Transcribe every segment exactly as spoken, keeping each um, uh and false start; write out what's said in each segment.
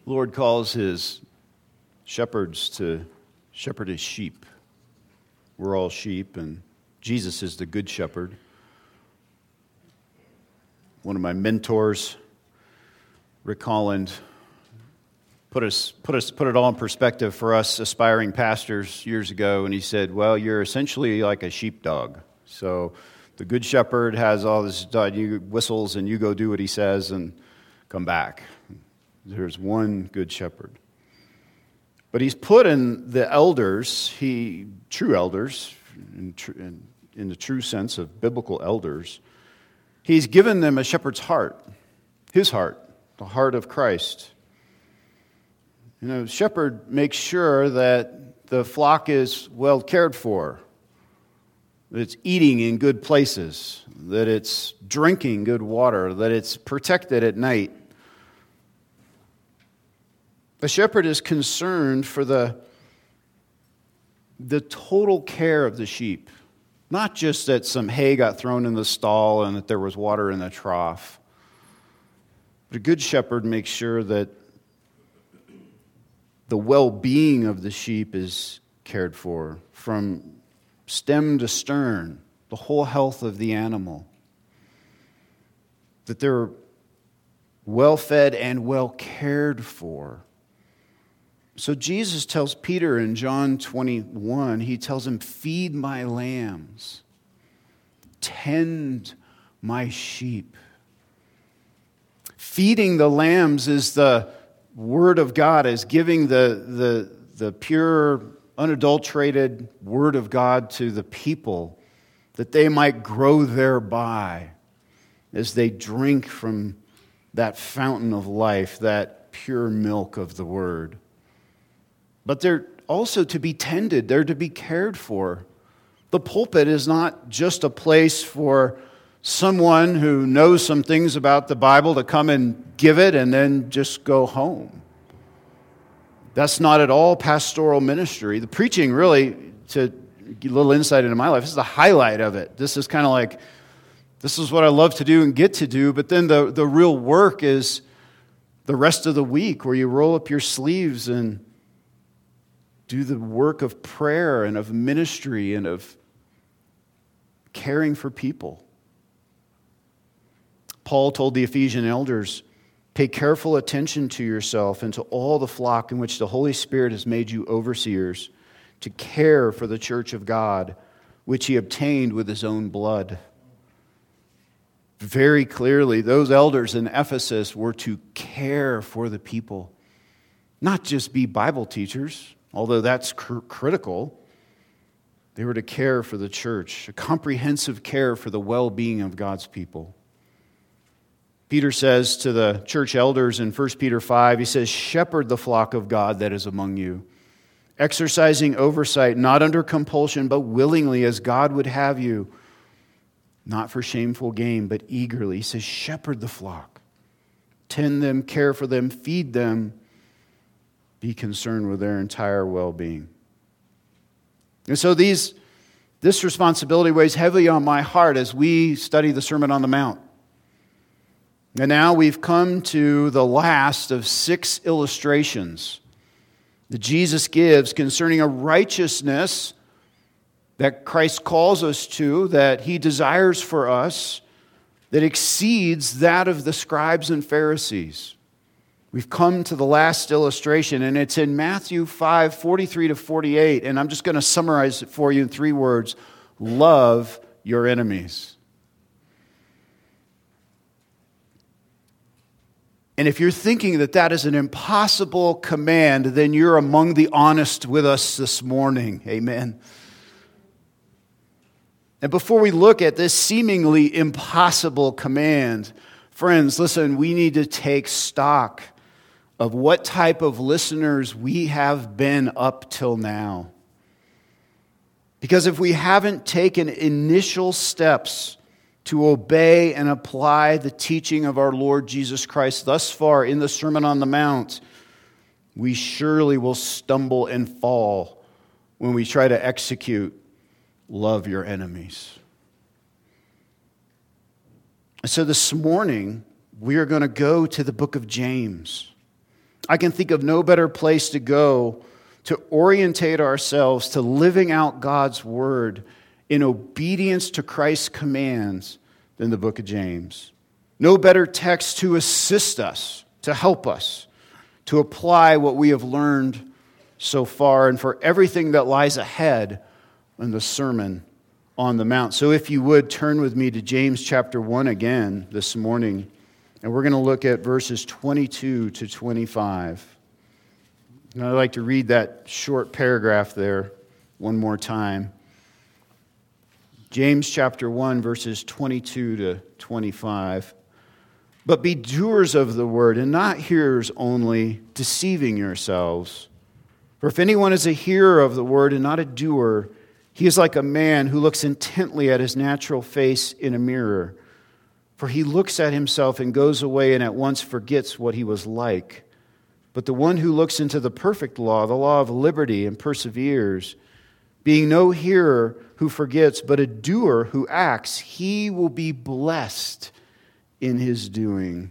The Lord calls his shepherds to shepherd his sheep. We're all sheep, and Jesus is the good shepherd. One of my mentors, Rick Holland, put us put us put it all in perspective for us aspiring pastors years ago, and he said, "Well, you're essentially like a sheepdog. So the good shepherd has all this you whistles, and you go do what he says, and come back. There's one good shepherd." But he's put in the elders, he true elders, in, tr- in, in the true sense of biblical elders, he's given them a shepherd's heart, his heart, the heart of Christ. You know, shepherd makes sure that the flock is well cared for, that it's eating in good places, that it's drinking good water, that it's protected at night. A shepherd is concerned for the, the total care of the sheep, not just that some hay got thrown in the stall and that there was water in the trough. But a good shepherd makes sure that the well-being of the sheep is cared for, from stem to stern, the whole health of the animal. That they're well-fed and well cared for. So Jesus tells Peter in John twenty-one, he tells him, "Feed my lambs, tend my sheep." Feeding the lambs is the Word of God, is giving the, the, the pure, unadulterated Word of God to the people, that they might grow thereby as they drink from that fountain of life, that pure milk of the Word. But they're also to be tended. They're to be cared for. The pulpit is not just a place for someone who knows some things about the Bible to come and give it and then just go home. That's not at all pastoral ministry. The preaching, really, to get a little insight into my life, this is the highlight of it. This is kind of like, this is what I love to do and get to do. But then the, the real work is the rest of the week, where you roll up your sleeves and do the work of prayer and of ministry and of caring for people. Paul told the Ephesian elders, "Pay careful attention to yourself and to all the flock in which the Holy Spirit has made you overseers, to care for the church of God, which he obtained with his own blood." Very clearly, those elders in Ephesus were to care for the people, not just be Bible teachers, although that's cr- critical. They were to care for the church, a comprehensive care for the well-being of God's people. Peter says to the church elders in First Peter five, he says, "Shepherd the flock of God that is among you, exercising oversight, not under compulsion, but willingly, as God would have you, not for shameful gain, but eagerly." He says, shepherd the flock. Tend them, care for them, feed them. Be concerned with their entire well-being. And so these, this responsibility weighs heavily on my heart as we study the Sermon on the Mount. And now we've come to the last of six illustrations that Jesus gives concerning a righteousness that Christ calls us to, that he desires for us, that exceeds that of the scribes and Pharisees. We've come to the last illustration, and it's in Matthew five, forty-three to forty-eight, and I'm just going to summarize it for you in three words. Love your enemies. And if you're thinking that that is an impossible command, then you're among the honest with us this morning. Amen. And before we look at this seemingly impossible command, friends, listen, we need to take stock of what type of listeners we have been up till now. Because if we haven't taken initial steps to obey and apply the teaching of our Lord Jesus Christ thus far in the Sermon on the Mount, we surely will stumble and fall when we try to execute love your enemies. So this morning, we are going to go to the book of James. I can think of no better place to go to orientate ourselves to living out God's word in obedience to Christ's commands than the book of James. No better text to assist us, to help us, to apply what we have learned so far and for everything that lies ahead in the Sermon on the Mount. So if you would, turn with me to James chapter one again this morning, and we're going to look at verses twenty-two to twenty-five. And I'd like to read that short paragraph there one more time. James chapter one, verses twenty-two to twenty-five. But be doers of the word, and not hearers only, deceiving yourselves. For if anyone is a hearer of the word and not a doer, he is like a man who looks intently at his natural face in a mirror. For he looks at himself and goes away and at once forgets what he was like. But the one who looks into the perfect law, the law of liberty, and perseveres, being no hearer who forgets, but a doer who acts, he will be blessed in his doing.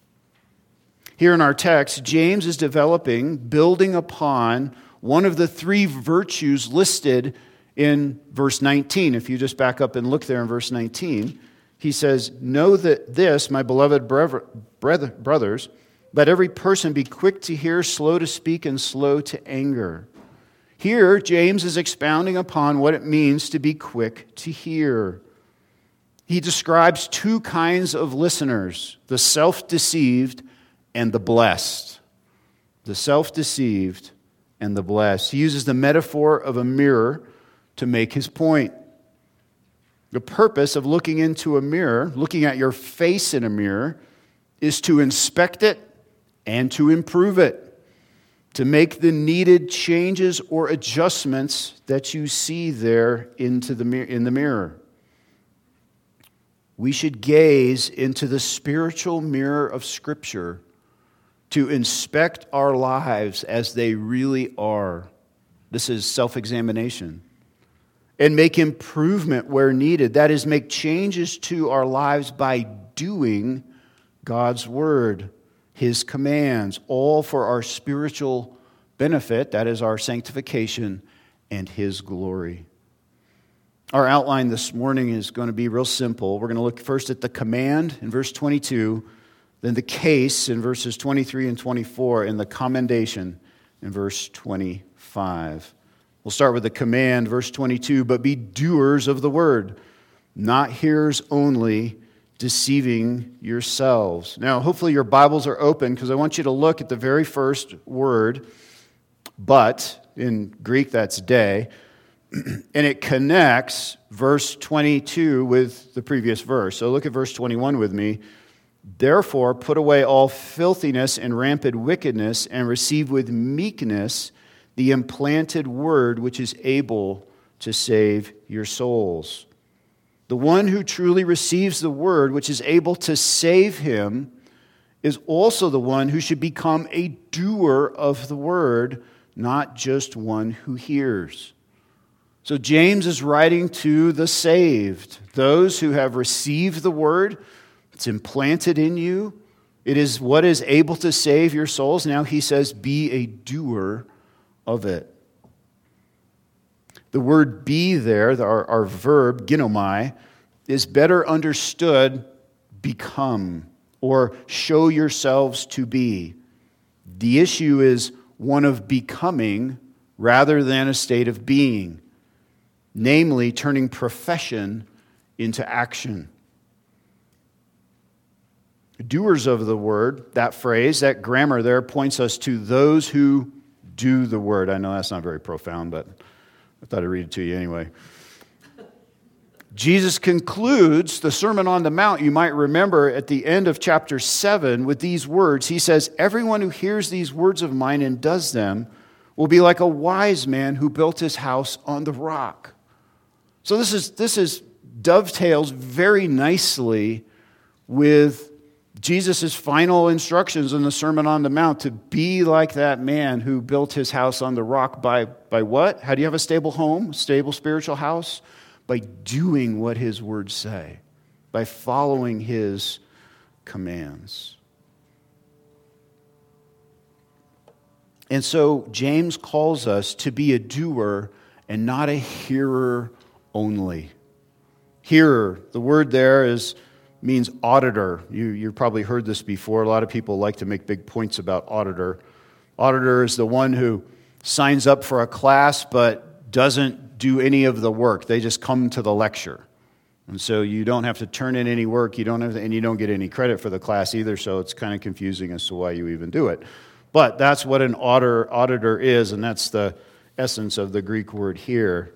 Here in our text, James is developing, building upon one of the three virtues listed in verse nineteen. If you just back up and look there in verse nineteen, he says, "Know that this, my beloved brothers, let every person be quick to hear, slow to speak, and slow to anger." Here, James is expounding upon what it means to be quick to hear. He describes two kinds of listeners, the self-deceived and the blessed. The self-deceived and the blessed. He uses the metaphor of a mirror to make his point. The purpose of looking into a mirror, looking at your face in a mirror, is to inspect it and to improve it, to make the needed changes or adjustments that you see there into the mir- in the mirror. We should gaze into the spiritual mirror of Scripture to inspect our lives as they really are. This is self-examination. And make improvement where needed. That is, make changes to our lives by doing God's word, His commands, all for our spiritual benefit, that is our sanctification and His glory. Our outline this morning is going to be real simple. We're going to look first at the command in verse twenty-two, then the case in verses twenty-three and twenty-four, and the commendation in verse twenty-five. We'll start with the command, verse twenty-two, "But be doers of the word, not hearers only, deceiving yourselves." Now, hopefully your Bibles are open, because I want you to look at the very first word, but, in Greek that's day, and it connects verse twenty-two with the previous verse. So look at verse twenty-one with me. "Therefore put away all filthiness and rampant wickedness, and receive with meekness the implanted word which is able to save your souls." The one who truly receives the word which is able to save him is also the one who should become a doer of the word, not just one who hears. So James is writing to the saved, those who have received the word. It's implanted in you. It is what is able to save your souls. Now he says, be a doer of it. The word be there, our, our verb, ginomai, is better understood become or show yourselves to be. The issue is one of becoming rather than a state of being, namely turning profession into action. Doers of the word, that phrase, that grammar there points us to those who do the word. I know that's not very profound, but I thought I'd read it to you anyway. Jesus concludes the Sermon on the Mount, you might remember at the end of chapter seven, with these words. He says, "Everyone who hears these words of mine and does them will be like a wise man who built his house on the rock." So this is this is dovetails very nicely with Jesus' final instructions in the Sermon on the Mount to be like that man who built his house on the rock by, by what? How do you have a stable home, stable spiritual house? By doing what his words say, by following his commands. And so James calls us to be a doer and not a hearer only. Hearer, the word there is means auditor. You, you've probably heard this before. A lot of people like to make big points about auditor. Auditor is the one who signs up for a class but doesn't do any of the work. They just come to the lecture. And so you don't have to turn in any work, you don't have to, and you don't get any credit for the class either, so it's kind of confusing as to why you even do it. But that's what an auditor, auditor is, and that's the essence of the Greek word here.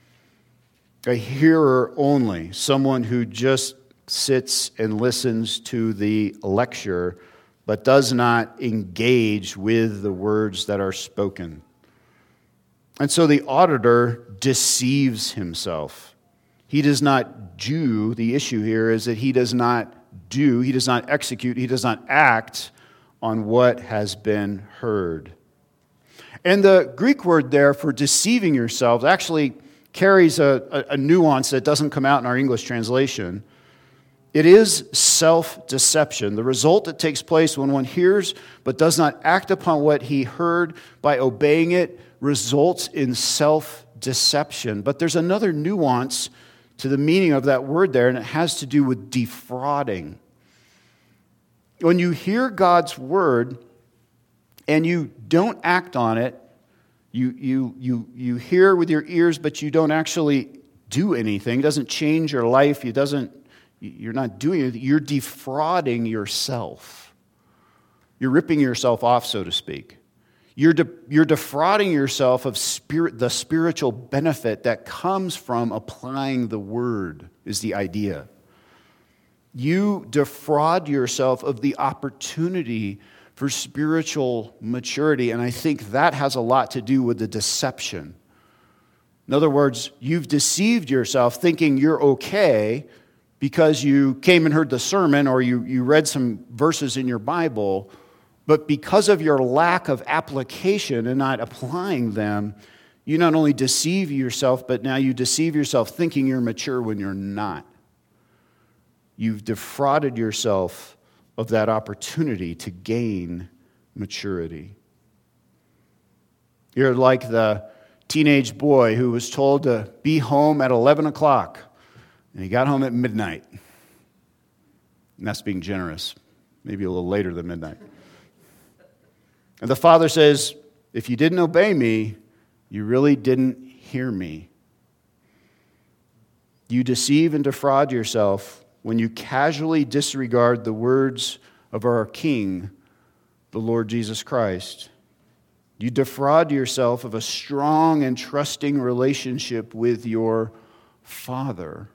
A hearer only, someone who just sits and listens to the lecture, but does not engage with the words that are spoken. And so the auditor deceives himself. He does not do, the issue here is that he does not do, he does not execute, he does not act on what has been heard. And the Greek word there for deceiving yourselves actually carries a, a, a nuance that doesn't come out in our English translation. It is self-deception, the result that takes place when one hears but does not act upon what he heard by obeying it results in self-deception. But there's another nuance to the meaning of that word there, and it has to do with defrauding. When you hear God's word and you don't act on it, you, you, you, you hear with your ears, but you don't actually do anything, it doesn't change your life, it doesn't You're not doing it. You're defrauding yourself. You're ripping yourself off, so to speak. You're de- you're defrauding yourself of spirit, the spiritual benefit that comes from applying the word, is the idea. You defraud yourself of the opportunity for spiritual maturity, and I think that has a lot to do with the deception. In other words, you've deceived yourself thinking you're okay because you came and heard the sermon or you, you read some verses in your Bible, but because of your lack of application and not applying them, you not only deceive yourself, but now you deceive yourself thinking you're mature when you're not. You've defrauded yourself of that opportunity to gain maturity. You're like the teenage boy who was told to be home at eleven o'clock. And he got home at midnight. And that's being generous. Maybe a little later than midnight. And the father says, if you didn't obey me, you really didn't hear me. You deceive and defraud yourself when you casually disregard the words of our King, the Lord Jesus Christ. You defraud yourself of a strong and trusting relationship with your Father.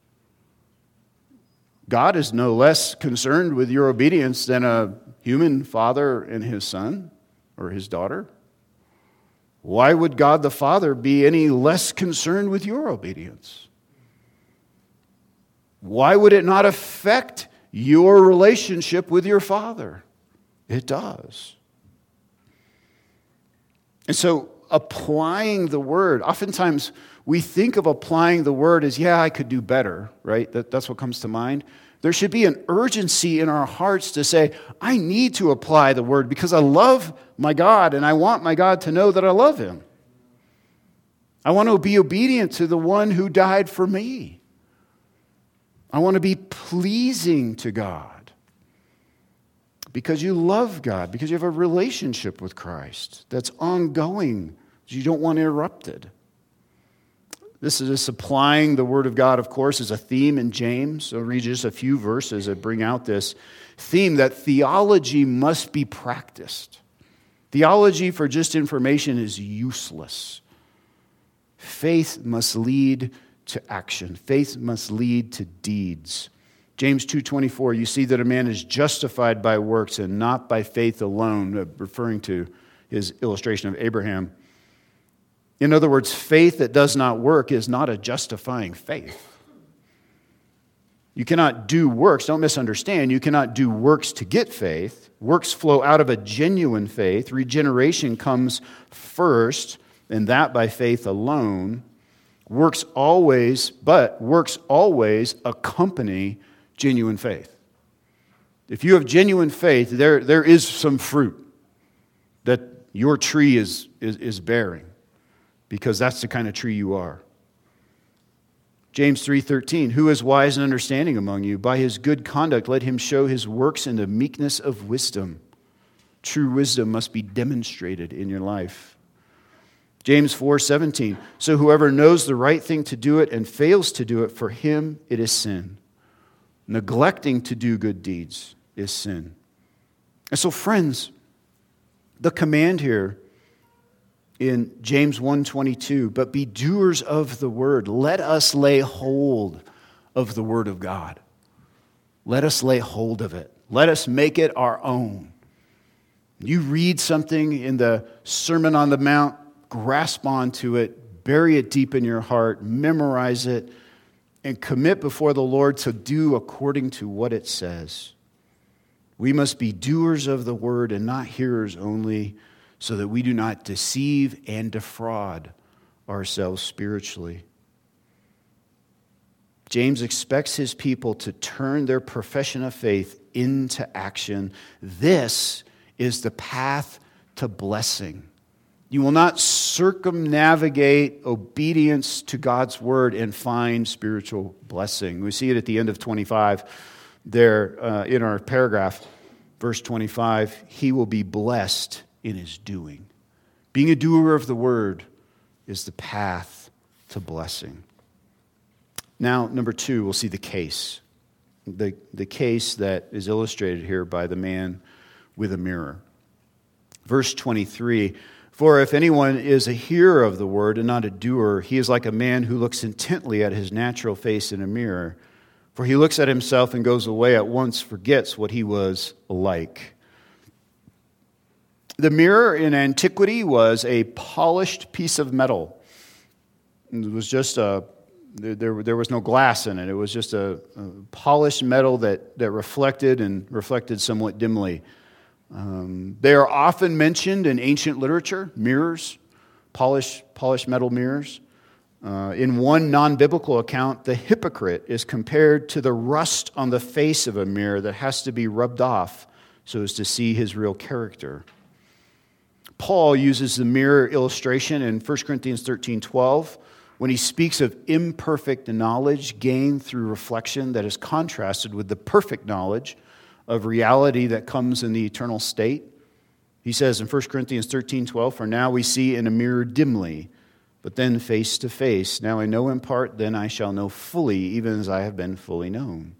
God is no less concerned with your obedience than a human father and his son or his daughter. Why would God the Father be any less concerned with your obedience? Why would it not affect your relationship with your Father? It does. And so applying the word, oftentimes we think of applying the word as, yeah, I could do better, right? That, that's what comes to mind. There should be an urgency in our hearts to say, I need to apply the word because I love my God and I want my God to know that I love him. I want to be obedient to the one who died for me. I want to be pleasing to God because you love God, because you have a relationship with Christ that's ongoing. You don't want interrupted. This is just applying the Word of God, of course, is a theme in James. So I'll read just a few verses that bring out this theme that theology must be practiced. Theology for just information is useless. Faith must lead to action. Faith must lead to deeds. James two twenty-four, you see that a man is justified by works and not by faith alone, referring to his illustration of Abraham. In other words, faith that does not work is not a justifying faith. You cannot do works, don't misunderstand, you cannot do works to get faith. Works flow out of a genuine faith. Regeneration comes first, and that by faith alone. Works always, but works always accompany genuine faith. If you have genuine faith, there, there is some fruit that your tree is, is, is bearing, because that's the kind of tree you are. James three thirteen, who is wise and understanding among you? By his good conduct let him show his works in the meekness of wisdom. True wisdom must be demonstrated in your life. James four seventeen, so whoever knows the right thing to do it and fails to do it, for him it is sin. Neglecting to do good deeds is sin. And so, friends, the command here in James one twenty-two, but be doers of the word. Let us lay hold of the word of God. Let us lay hold of it. Let us make it our own. You read something in the Sermon on the Mount, grasp onto it, bury it deep in your heart, memorize it, and commit before the Lord to do according to what it says. We must be doers of the word and not hearers only, so that we do not deceive and defraud ourselves spiritually. James expects his people to turn their profession of faith into action. This is the path to blessing. You will not circumnavigate obedience to God's word and find spiritual blessing. We see it at the end of twenty-five there uh, in our paragraph, verse twenty-five. He will be blessed in his doing. Being a doer of the word is the path to blessing. Now, number two, we'll see the case. The, the case that is illustrated here by the man with a mirror. Verse twenty-three, for if anyone is a hearer of the word and not a doer, he is like a man who looks intently at his natural face in a mirror. For he looks at himself and goes away at once, forgets what he was like. The mirror in antiquity was a polished piece of metal. It was just a, there, there was no glass in it. It was just a, a polished metal that, that reflected and reflected somewhat dimly. Um, they are often mentioned in ancient literature, mirrors, polished, polished metal mirrors. Uh, in one non-biblical account, the hypocrite is compared to the rust on the face of a mirror that has to be rubbed off so as to see his real character. Paul uses the mirror illustration in First Corinthians thirteen twelve when he speaks of imperfect knowledge gained through reflection that is contrasted with the perfect knowledge of reality that comes in the eternal state. He says in First Corinthians thirteen twelve, for now we see in a mirror dimly, but then face to face. Now I know in part, then I shall know fully, even as I have been fully known.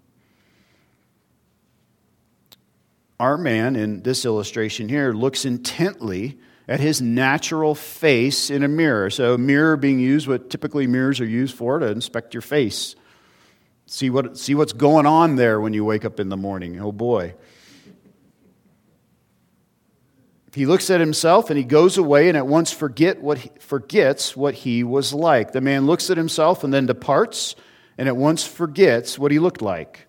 Our man in this illustration here looks intently at his natural face in a mirror. So a mirror being used, what typically mirrors are used for, to inspect your face. See what see what's going on there when you wake up in the morning. Oh boy. He looks at himself and he goes away and at once forget what he, forgets what he was like. The man looks at himself and then departs and at once forgets what he looked like.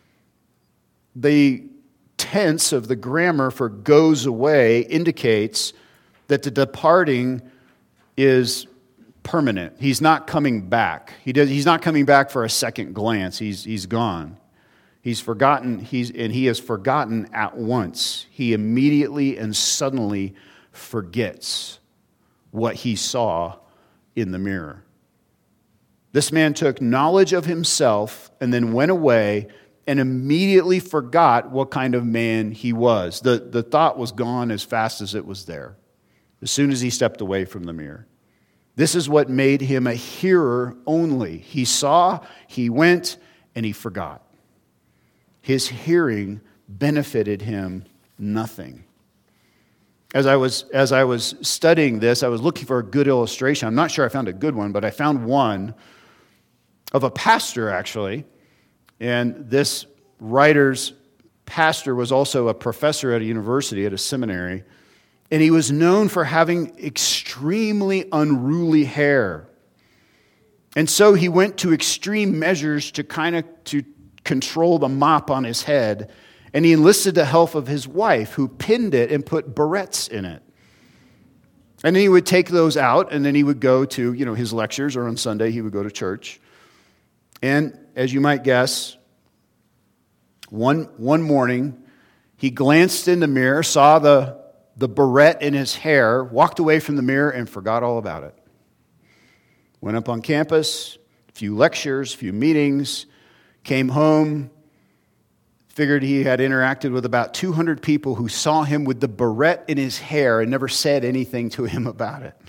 The tense of the grammar for goes away indicates that the departing is permanent. He's not coming back. He does, he's not coming back for a second glance. He's, he's gone. He's forgotten, he's, and he has forgotten at once. He immediately and suddenly forgets what he saw in the mirror. This man took knowledge of himself and then went away and immediately forgot what kind of man he was. The, the thought was gone as fast as it was there, as soon as he stepped away from the mirror. This is what made him a hearer only. He saw, he went, and he forgot. His hearing benefited him nothing. As I was as I was studying this, I was looking for a good illustration. I'm not sure I found a good one, but I found one of a pastor, actually. And this writer's pastor was also a professor at a university, at a seminary. And he was known for having extremely unruly hair. And so he went to extreme measures to kind of to control the mop on his head. And he enlisted the help of his wife, who pinned it and put barrettes in it. And then he would take those out, and then he would go to, you know, his lectures, or on Sunday he would go to church. And as you might guess, one, one morning he glanced in the mirror, saw the the barrette in his hair, walked away from the mirror and forgot all about it. Went up on campus, a few lectures, a few meetings, came home, figured he had interacted with about two hundred people who saw him with the barrette in his hair and never said anything to him about it.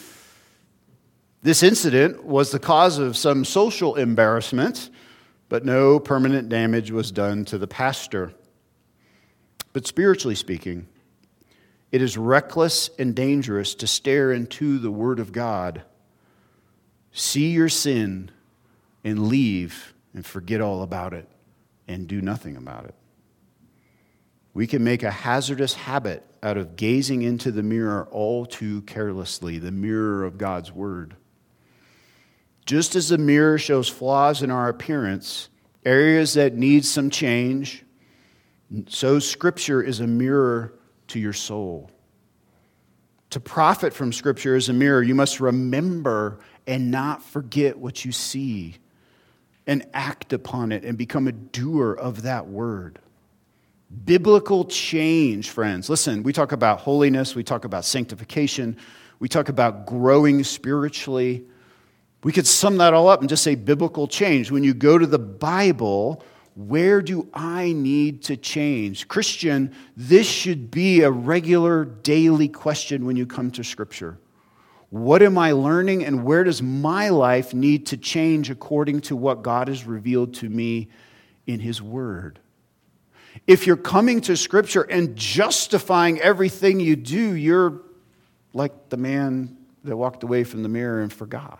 This incident was the cause of some social embarrassment, but no permanent damage was done to the pastor. But spiritually speaking, it is reckless and dangerous to stare into the Word of God, see your sin, and leave and forget all about it and do nothing about it. We can make a hazardous habit out of gazing into the mirror all too carelessly, the mirror of God's Word. Just as the mirror shows flaws in our appearance, areas that need some change, so Scripture is a mirror to your soul. To profit from Scripture as a mirror, you must remember and not forget what you see and act upon it and become a doer of that word. Biblical change, friends. Listen, we talk about holiness, we talk about sanctification, we talk about growing spiritually. We could sum that all up and just say biblical change. When you go to the Bible, where do I need to change? Christian, this should be a regular daily question when you come to Scripture. What am I learning, and where does my life need to change according to what God has revealed to me in His Word? If you're coming to Scripture and justifying everything you do, you're like the man that walked away from the mirror and forgot.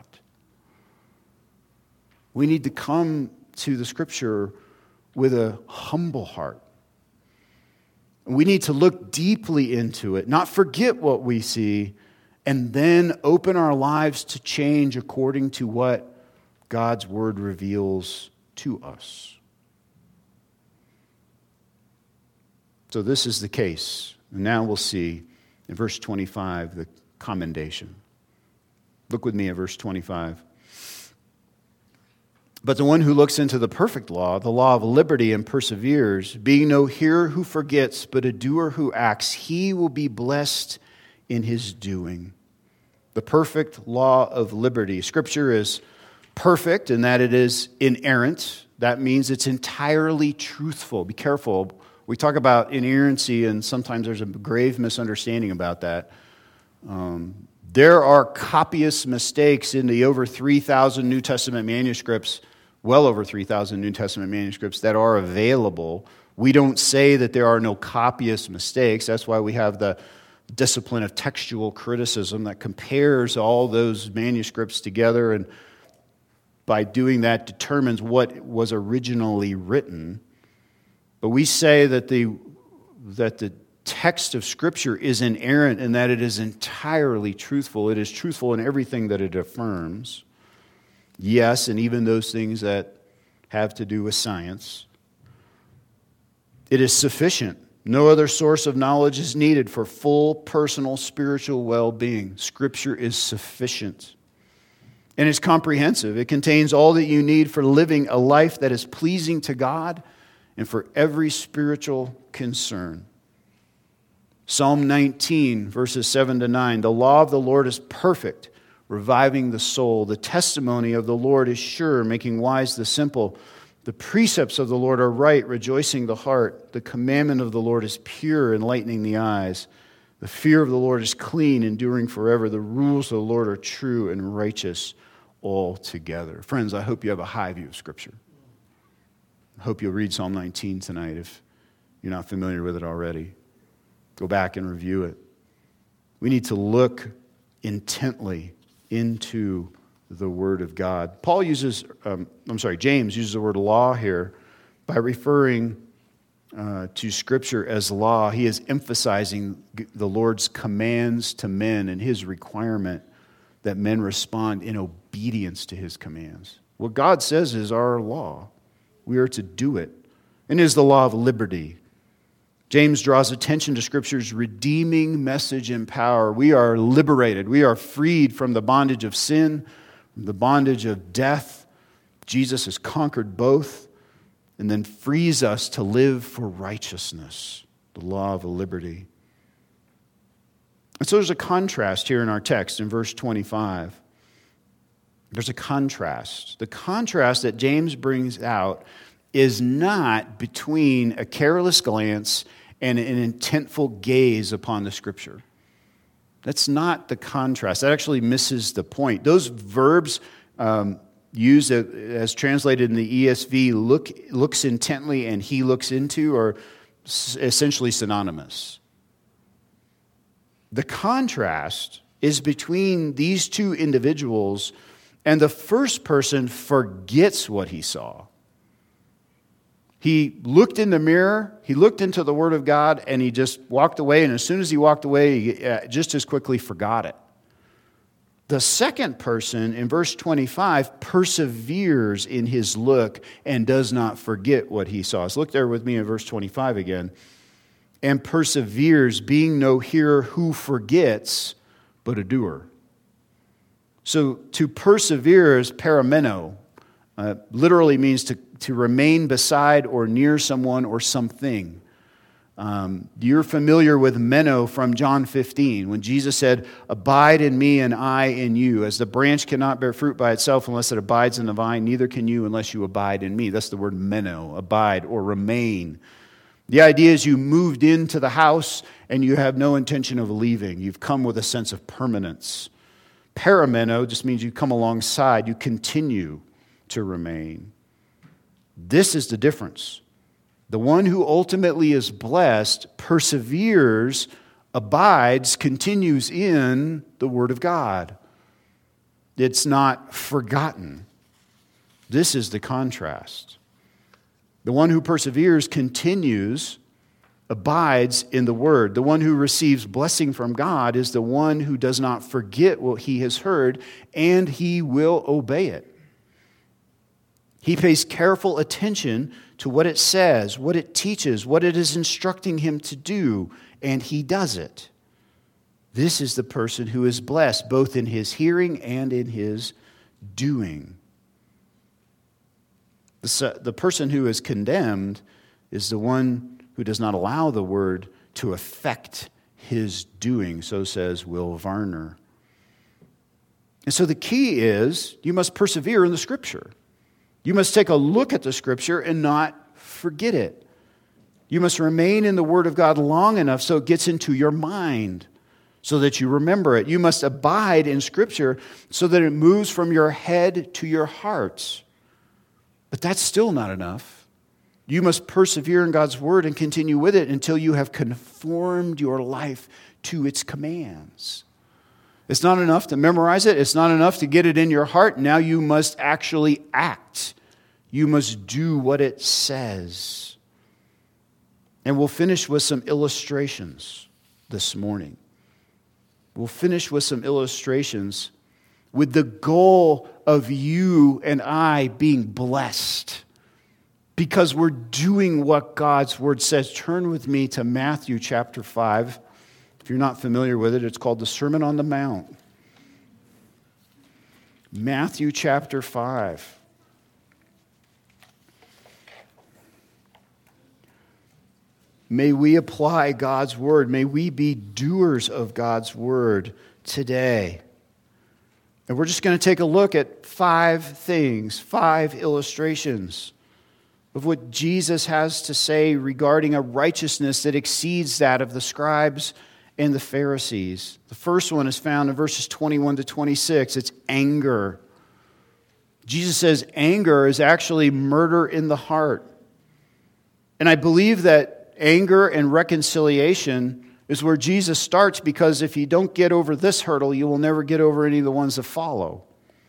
We need to come to the Scripture with a humble heart. We need to look deeply into it, not forget what we see, and then open our lives to change according to what God's Word reveals to us. So this is the case. And now we'll see in verse twenty-five the commendation. Look with me at verse twenty-five. But the one who looks into the perfect law, the law of liberty, and perseveres, being no hearer who forgets, but a doer who acts, he will be blessed in his doing. The perfect law of liberty. Scripture is perfect in that it is inerrant. That means it's entirely truthful. Be careful. We talk about inerrancy, and sometimes there's a grave misunderstanding about that. Um, there are copious mistakes in the over three thousand New Testament manuscripts, well over three thousand New Testament manuscripts that are available. We don't say that there are no copious mistakes. That's why we have the discipline of textual criticism that compares all those manuscripts together, and by doing that determines what was originally written. But we say that the that the text of Scripture is inerrant and that it is entirely truthful. It is truthful in everything that it affirms. Yes, and even those things that have to do with science. It is sufficient. No other source of knowledge is needed for full personal spiritual well-being. Scripture is sufficient. And it's comprehensive. It contains all that you need for living a life that is pleasing to God and for every spiritual concern. Psalm nineteen, verses seven to nine. The law of the Lord is perfect, reviving the soul. The testimony of the Lord is sure, making wise the simple. The precepts of the Lord are right, rejoicing the heart. The commandment of the Lord is pure, enlightening the eyes. The fear of the Lord is clean, enduring forever. The rules of the Lord are true and righteous altogether. Friends, I hope you have a high view of Scripture. I hope you'll read Psalm nineteen tonight if you're not familiar with it already. Go back and review it. We need to look intently into the Word of God. Paul uses, um, I'm sorry, James uses the word law here by referring uh, to Scripture as law. He is emphasizing the Lord's commands to men and His requirement that men respond in obedience to His commands. What God says is our law. We are to do it. And it is the law of liberty. James draws attention to Scripture's redeeming message and power. We are liberated. We are freed from the bondage of sin, from the bondage of death. Jesus has conquered both and then frees us to live for righteousness, the law of liberty. And so there's a contrast here in our text in verse twenty-five. There's a contrast. The contrast that James brings out is not between a careless glance and an intentful gaze upon the Scripture. That's not the contrast. That actually misses the point. Those verbs um, used as translated in the E S V, look, looks intently and he looks into, are essentially synonymous. The contrast is between these two individuals, and the first person forgets what he saw. He looked in the mirror, he looked into the Word of God, and he just walked away, and as soon as he walked away, he just as quickly forgot it. The second person, in verse twenty-five, perseveres in his look and does not forget what he saw. So look there with me in verse twenty-five again. And perseveres, being no hearer who forgets, but a doer. So to persevere is parameno. Uh, literally means to, to remain beside or near someone or something. Um, you're familiar with meno from John fifteen, when Jesus said, "Abide in me and I in you. As the branch cannot bear fruit by itself unless it abides in the vine, neither can you unless you abide in me." That's the word meno, abide or remain. The idea is you moved into the house and you have no intention of leaving. You've come with a sense of permanence. Parameno just means you come alongside, you continue to remain. This is the difference. The one who ultimately is blessed perseveres, abides, continues in the Word of God. It's not forgotten. This is the contrast. The one who perseveres continues, abides in the Word. The one who receives blessing from God is the one who does not forget what he has heard, and he will obey it. He pays careful attention to what it says, what it teaches, what it is instructing him to do, and he does it. This is the person who is blessed, both in his hearing and in his doing. The, the person who is condemned is the one who does not allow the word to affect his doing, so says Will Varner. And so the key is you must persevere in the Scripture. You must take a look at the Scripture and not forget it. You must remain in the Word of God long enough so it gets into your mind, so that you remember it. You must abide in Scripture so that it moves from your head to your heart. But that's still not enough. You must persevere in God's Word and continue with it until you have conformed your life to its commands. It's not enough to memorize it. It's not enough to get it in your heart. Now you must actually act. You must do what it says. And we'll finish with some illustrations this morning. We'll finish with some illustrations with the goal of you and I being blessed because we're doing what God's Word says. Turn with me to Matthew chapter five. If you're not familiar with it, it's called the Sermon on the Mount. Matthew chapter five. May we apply God's Word. May we be doers of God's Word today. And we're just going to take a look at five things, five illustrations of what Jesus has to say regarding a righteousness that exceeds that of the scribes and the Pharisees. The first one is found in verses twenty-one to twenty-six. It's anger. Jesus says anger is actually murder in the heart. And I believe that anger and reconciliation is where Jesus starts, because if you don't get over this hurdle, you will never get over any of the ones that follow.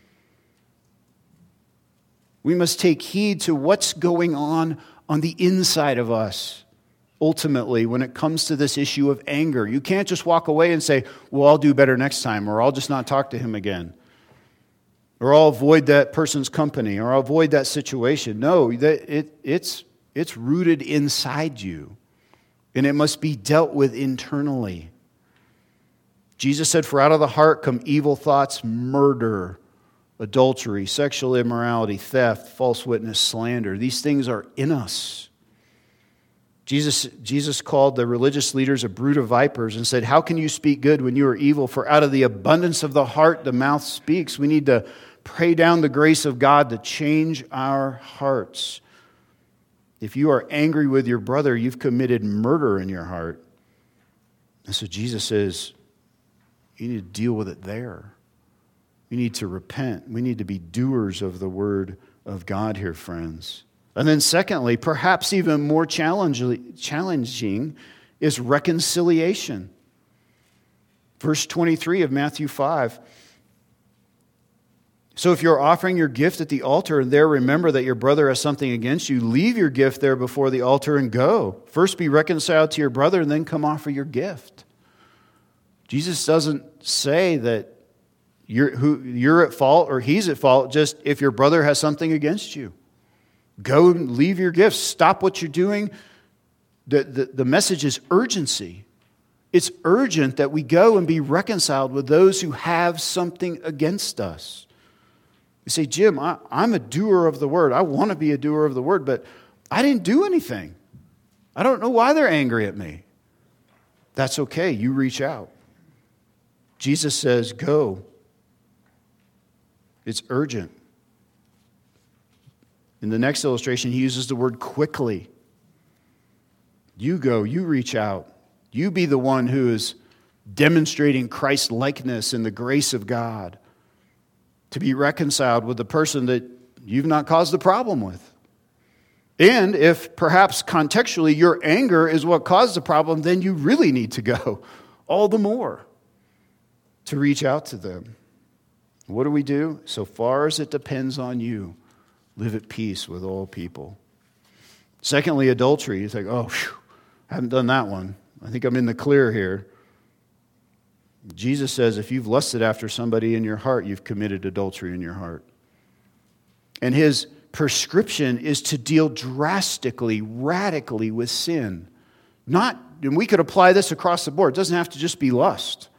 We must take heed to what's going on on the inside of us, ultimately, when it comes to this issue of anger. You can't just walk away and say, well, I'll do better next time, or I'll just not talk to him again, or I'll avoid that person's company, or I'll avoid that situation. No, that it, it's, it's rooted inside you. And it must be dealt with internally. Jesus said, for out of the heart come evil thoughts, murder, adultery, sexual immorality, theft, false witness, slander. These things are in us. Jesus, Jesus called the religious leaders a brood of vipers and said, how can you speak good when you are evil? For out of the abundance of the heart, the mouth speaks. We need to pray down the grace of God to change our hearts. If you are angry with your brother, you've committed murder in your heart. And so Jesus says, you need to deal with it there. We need to repent. We need to be doers of the word of God here, friends. And then secondly, perhaps even more challenging, is reconciliation. Verse twenty-three of Matthew five. So if you're offering your gift at the altar and there remember that your brother has something against you, leave your gift there before the altar and go. First be reconciled to your brother and then come offer your gift. Jesus doesn't say that you're, who, you're at fault or he's at fault just if your brother has something against you. Go and leave your gifts. Stop what you're doing. The, the, the message is urgency. It's urgent that we go and be reconciled with those who have something against us. You say, Jim, I, I'm a doer of the word. I want to be a doer of the word, but I didn't do anything. I don't know why they're angry at me. That's okay. You reach out. Jesus says, go. It's urgent. In the next illustration, he uses the word quickly. You go, you reach out. You be the one who is demonstrating Christ's likeness in the grace of God to be reconciled with the person that you've not caused the problem with. And if perhaps contextually your anger is what caused the problem, then you really need to go all the more to reach out to them. What do we do? So far as it depends on you, live at peace with all people. Secondly, adultery. You think, oh, whew, I haven't done that one. I think I'm in the clear here. Jesus says if you've lusted after somebody in your heart, you've committed adultery in your heart. And his prescription is to deal drastically, radically with sin. Not, and we could apply this across the board. It doesn't have to just be lust.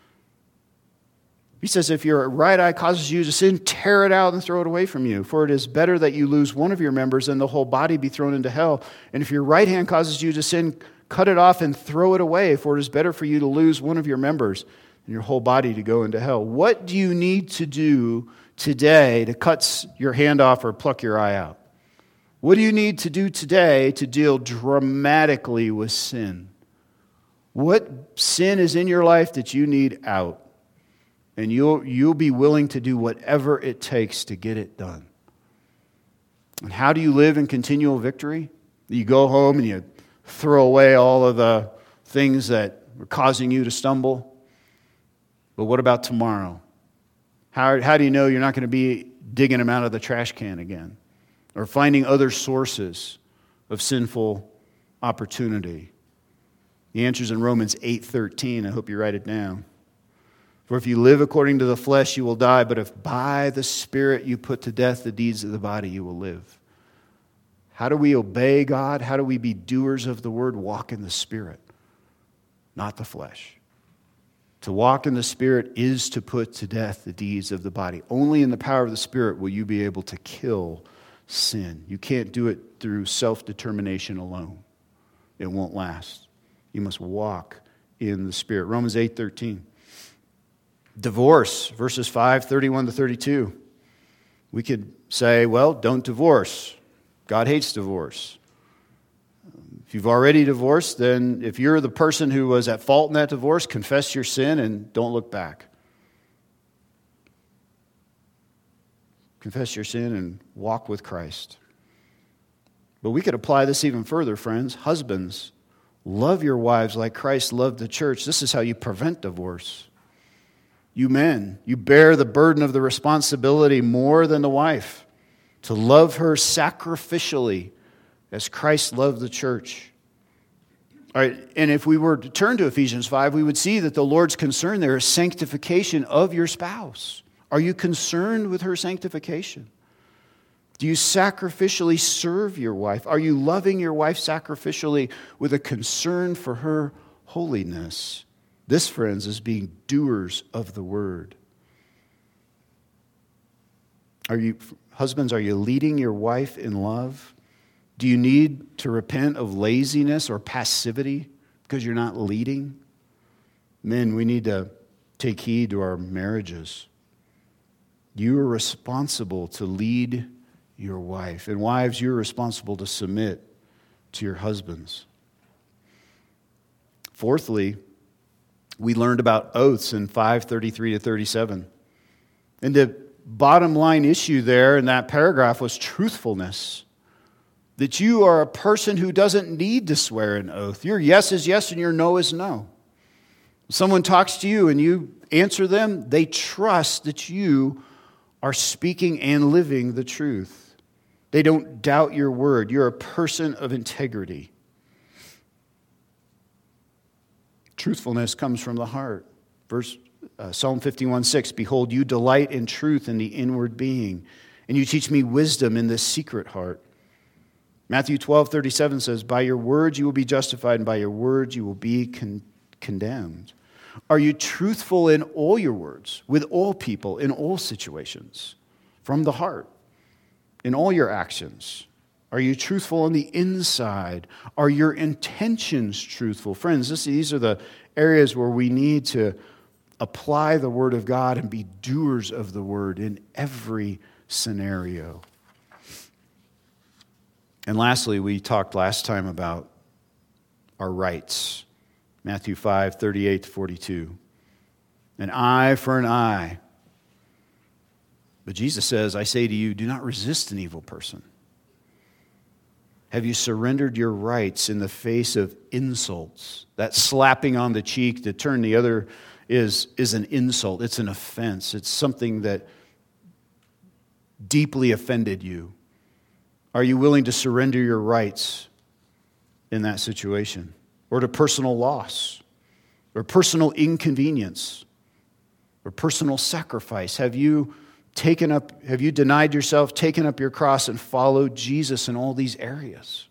He says, if your right eye causes you to sin, tear it out and throw it away from you. For it is better that you lose one of your members than the whole body be thrown into hell. And if your right hand causes you to sin, cut it off and throw it away. For it is better for you to lose one of your members than your whole body to go into hell. What do you need to do today to cut your hand off or pluck your eye out? What do you need to do today to deal dramatically with sin? What sin is in your life that you need out? And you'll, you'll be willing to do whatever it takes to get it done. And how do you live in continual victory? You go home and you throw away all of the things that are causing you to stumble. But what about tomorrow? How, how do you know you're not going to be digging them out of the trash can again? Or finding other sources of sinful opportunity? The answer's in Romans eight thirteen. I hope you write it down. For if you live according to the flesh, you will die. But if by the Spirit you put to death the deeds of the body, you will live. How do we obey God? How do we be doers of the word? Walk in the Spirit, not the flesh. To walk in the Spirit is to put to death the deeds of the body. Only in the power of the Spirit will you be able to kill sin. You can't do it through self-determination alone. It won't last. You must walk in the Spirit. Romans eight thirteen. Divorce, verses five, thirty-one to thirty-two. We could say, well, don't divorce. God hates divorce. If you've already divorced, then if you're the person who was at fault in that divorce, confess your sin and don't look back. Confess your sin and walk with Christ. But we could apply this even further, friends. Husbands, love your wives like Christ loved the church. This is how you prevent divorce. You men, you bear the burden of the responsibility more than the wife, to love her sacrificially as Christ loved the church. All right, and if we were to turn to Ephesians five, we would see that the Lord's concern there is sanctification of your spouse. Are you concerned with her sanctification? Do you sacrificially serve your wife? Are you loving your wife sacrificially with a concern for her holiness? This, friends, is being doers of the word. Are you, husbands, are you leading your wife in love? Do you need to repent of laziness or passivity because you're not leading? Men, we need to take heed to our marriages. You are responsible to lead your wife. And wives, you're responsible to submit to your husbands. Fourthly, we learned about oaths in five thirty-three to thirty-seven. And the bottom line issue there in that paragraph was truthfulness. That you are a person who doesn't need to swear an oath. Your yes is yes and your no is no. Someone talks to you and you answer them, they trust that you are speaking and living the truth. They don't doubt your word. You're a person of integrity. Truthfulness comes from the heart. Verse uh, Psalm fifty-one six, behold, you delight in truth in the inward being, and you teach me wisdom in the secret heart. Matthew twelve thirty-seven says, by your words you will be justified, and by your words you will be con- condemned. Are you truthful in all your words, with all people, in all situations, from the heart, in all your actions? Are you truthful on the inside? Are your intentions truthful? Friends, this, these are the areas where we need to apply the Word of God and be doers of the Word in every scenario. And lastly, we talked last time about our rights. Matthew five thirty-eight to forty-two. An eye for an eye. But Jesus says, I say to you, do not resist an evil person. Have you surrendered your rights in the face of insults? That slapping on the cheek to turn the other is, is an insult. It's an offense. It's something that deeply offended you. Are you willing to surrender your rights in that situation? Or to personal loss? Or personal inconvenience? Or personal sacrifice? Have you taken up, have you denied yourself, taken up your cross, and followed Jesus in all these areas?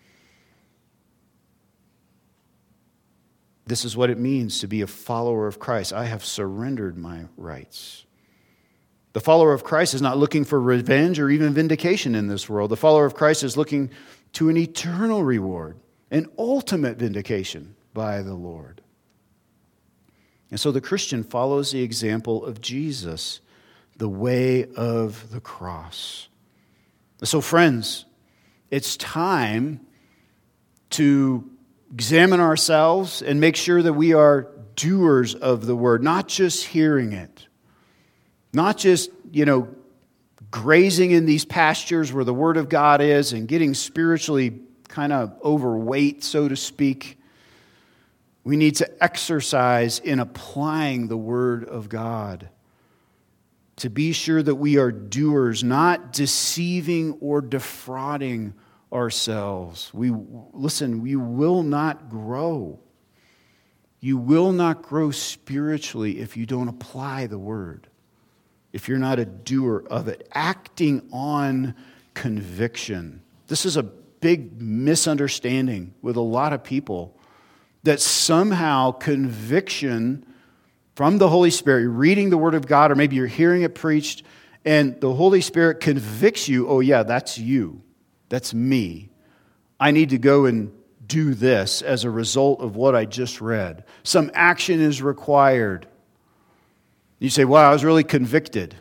This is what it means to be a follower of Christ. I have surrendered my rights. The follower of Christ is not looking for revenge or even vindication in this world. The follower of Christ is looking to an eternal reward, an ultimate vindication by the Lord. And so the Christian follows the example of Jesus, the way of the cross. So friends, it's time to examine ourselves and make sure that we are doers of the word, not just hearing it. Not just, you know, grazing in these pastures where the Word of God is and getting spiritually kind of overweight, so to speak. We need to exercise in applying the Word of God to be sure that we are doers, not deceiving or defrauding ourselves. We listen, we will not grow. You will not grow spiritually if you don't apply the Word. If you're not a doer of it, acting on conviction. This is a big misunderstanding with a lot of people, that somehow conviction from the Holy Spirit, you're reading the Word of God, or maybe you're hearing it preached, and the Holy Spirit convicts you, oh yeah, that's you, that's me. I need to go and do this as a result of what I just read. Some action is required. You say, wow, I was really convicted.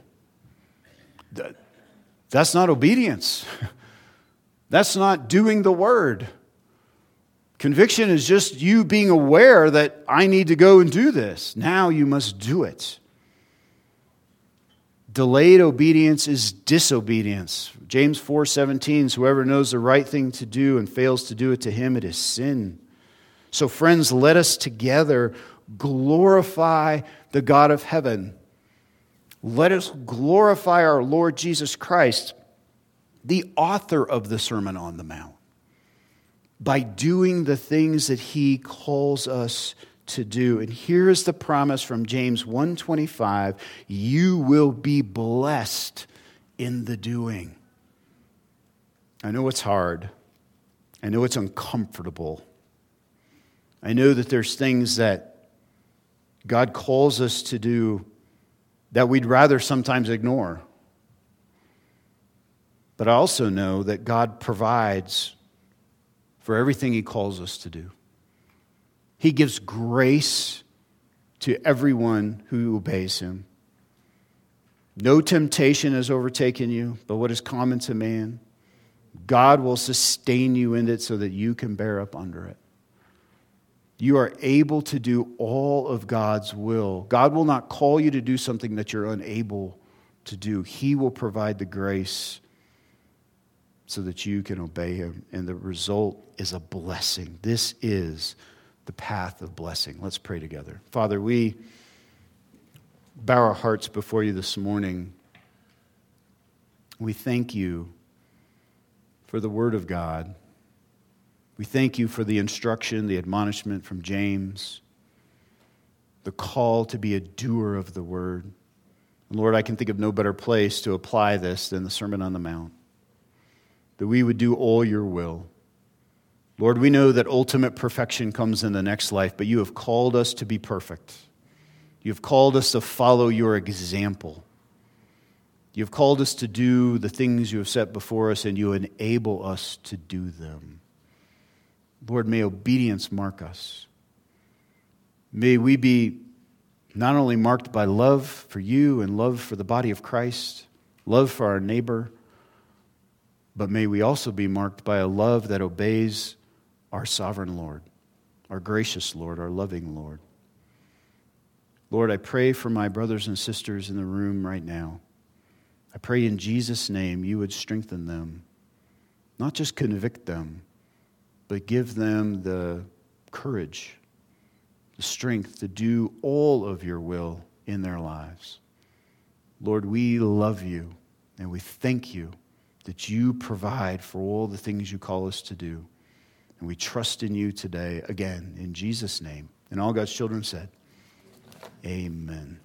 That's not obedience. That's not doing the word. Conviction is just you being aware that I need to go and do this. Now you must do it. Delayed obedience is disobedience. James four seventeen, whoever knows the right thing to do and fails to do it, to him it is sin. So friends, let us together glorify the God of heaven. Let us glorify our Lord Jesus Christ, the author of the Sermon on the Mount, by doing the things that he calls us to do. And here is the promise from James one twenty-five, you will be blessed in the doing. I know it's hard. I know it's uncomfortable. I know that there's things that God calls us to do that we'd rather sometimes ignore. But I also know that God provides for everything he calls us to do. He gives grace to everyone who obeys him. No temptation has overtaken you, but what is common to man, God will sustain you in it so that you can bear up under it. You are able to do all of God's will. God will not call you to do something that you're unable to do. He will provide the grace so that you can obey him. And the result is a blessing. This is the path of blessing. Let's pray together. Father, we bow our hearts before you this morning. We thank you for the word of God. We thank you for the instruction, the admonishment from James, the call to be a doer of the word. And Lord, I can think of no better place to apply this than the Sermon on the Mount, that we would do all your will. Lord, we know that ultimate perfection comes in the next life, but you have called us to be perfect. You have called us to follow your example. You have called us to do the things you have set before us, and you enable us to do them. Lord, may obedience mark us. May we be not only marked by love for you and love for the body of Christ, love for our neighbor, but may we also be marked by a love that obeys our sovereign Lord, our gracious Lord, our loving Lord. Lord, I pray for my brothers and sisters in the room right now. I pray in Jesus' name you would strengthen them, not just convict them, but give them the courage, the strength to do all of your will in their lives. Lord, we love you, and we thank you that you provide for all the things you call us to do. And we trust in you today, again, in Jesus' name. And all God's children said, amen.